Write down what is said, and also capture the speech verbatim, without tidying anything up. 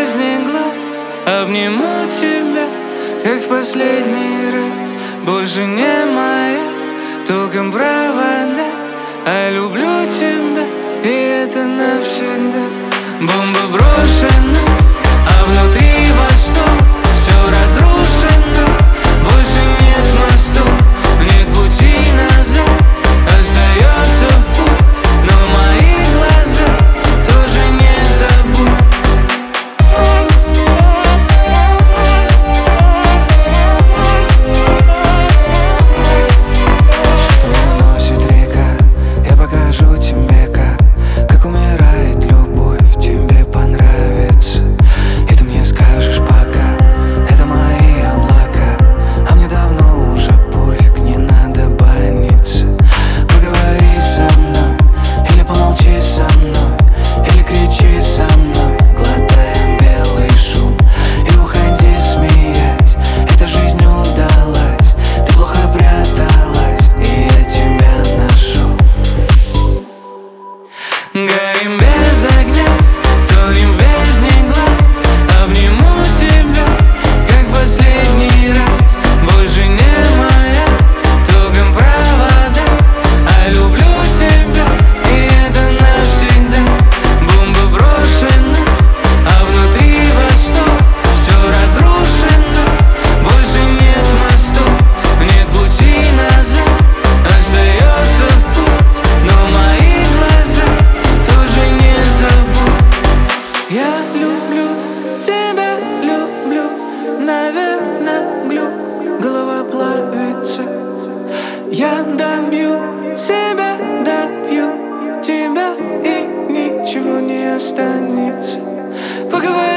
бездне глаз обниму тебя, как в последний раз. Больше не моя, током провода, а люблю тебя, и это навсегда. Бомба брошена, а внутри восток. Все разрушено, больше нет мостов, нет пути назад, остается в путь, но мои глаза тоже не забудь. Чувство уносит река, я покажу тебе, как Как умирает любовь, тебе понравится. И ты мне скажешь пока, это мои облака, а мне давно уже пофиг, не надо баниться. Поговори со мной, или помолчи со мной, или кричи со мной, глотая белый шум, и уходи, смеясь, эта жизнь удалась. Ты плохо пряталась, и я тебя нашел. Горим без огня, тонем в бездне глаз, обниму тебя, как в последний раз. Больше не моя, током провода, а люблю тебя, и это навсегда. Бомба брошена, а внутри восток. Все разрушено, больше нет мостов, нет пути назад, остается в путь, но мои глаза тоже не забудь. Я люблю тебя, люблю, наверное, глюк, голова плавится. Я добью себя, добью тебя, и ничего не останется. Поговори